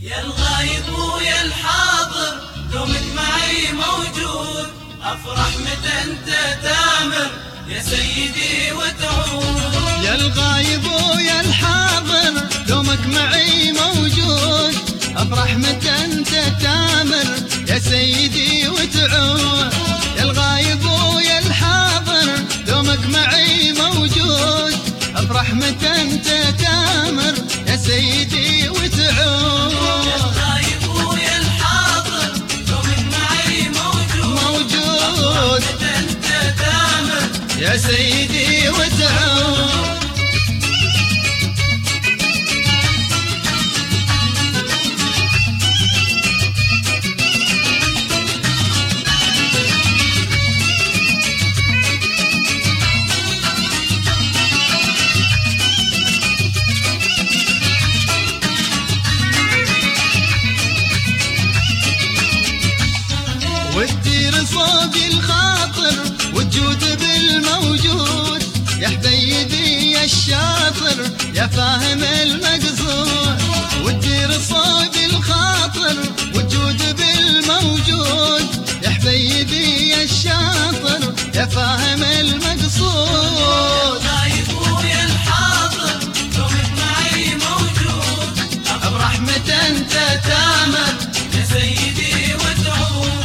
يا الغايب ويا الحاضر دومك معي موجود، افرح متى انت تامر يا سيدي وتعود. يا الغايب ويا الحاضر دومك معي موجود، افرح متى انت تامر يا سيدي وتعود. يا الغايب ويا الحاضر دومك معي موجود، افرح متى انت تامر يا سيدي وتعود. يا الغايب ويا الحاضر دومك معي موجود، افرح متى انت تامر يا سيدي وتعود. وتدير صوب الخاطر وتجود بالموجود، يا حبيبي يا الشاطر يا فاهم المقصود. وتدير صوب الخاطر وتجود بالموجود، يا حبيبي يا الشاطر يا فاهم المقصود. يا الغايب ويا الحاضر دومك معي موجود، افرح متى انت تامر يا سيدي وتعود.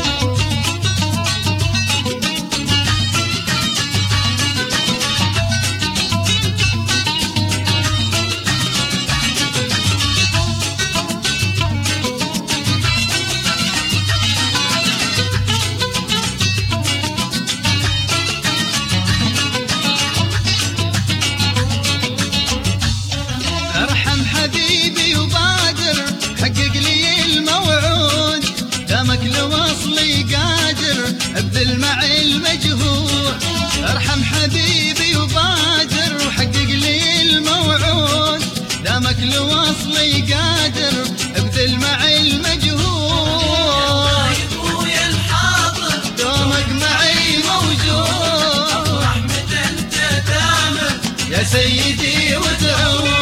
ارحم حبيبي وبادر حقق لي الموعود، دامك لوصلي قادر ابذل معي المجهود. ارحم حبيبي وبادر وحقق لي الموعود، دامك لوصلي قادر ابذل معي المجهود. يا الغايب ويا الحاضر دومك معي موجود، افرح متى انت تامر يا سيدي وتعود.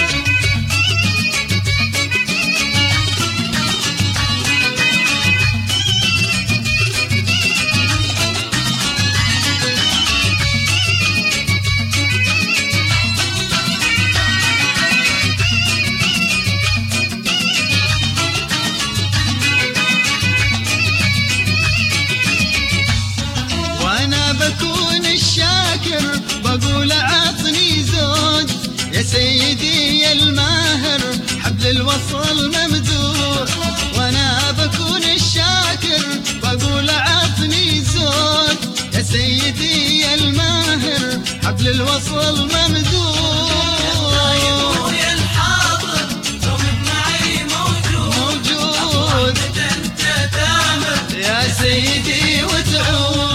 وانا بكون الشاكر بقول عطني زود، يا سيدي يا الماهر حبل الوصل ممدود. وانا بكون الشاكر بقول عطني زود، يا سيدي يا الماهر حبل الوصل ممدود. ويا الحاضر دومك معي موجود، متى انت تامر يا سيدي وتعود.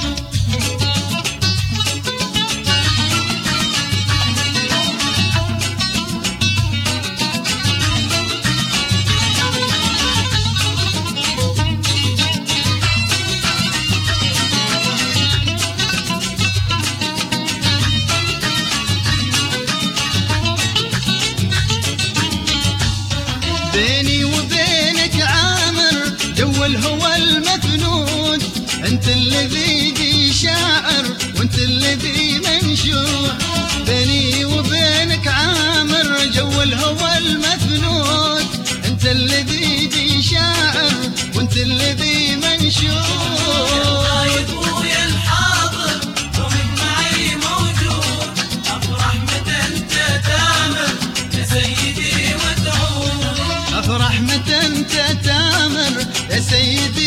بيني وبينك عامر جو الهوى المفنون، انت الذي دي شاعر وانت الذي منشور. بيني وبينك عامر جو الهوى المفنون، انت الذي دي شاعر وانت الذي منشور. يا الغايب ويا الحاضر دومك معي موجود، افرح متى انت تامر يا سيدي وتعود. افرح متى انت تامر يا سيدي